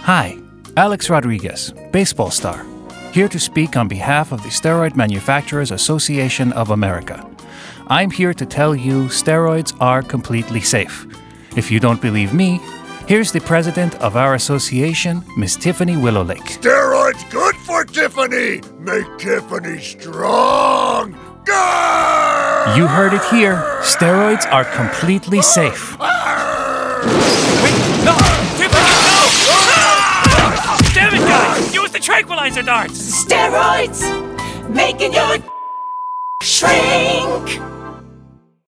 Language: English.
Hi, Alex Rodriguez, baseball star, here to speak on behalf of the Steroid Manufacturers Association of America. I'm here to tell you steroids are completely safe. If you don't believe me, here's the president of our association, Miss Tiffany Willowlake. Steroids good for Tiffany! Make Tiffany strong! Grrr! You heard it here. Steroids are completely safe. Wait, no! Tiffany, no! Damn it, guys! Use the tranquilizer darts! Steroids making your shrink.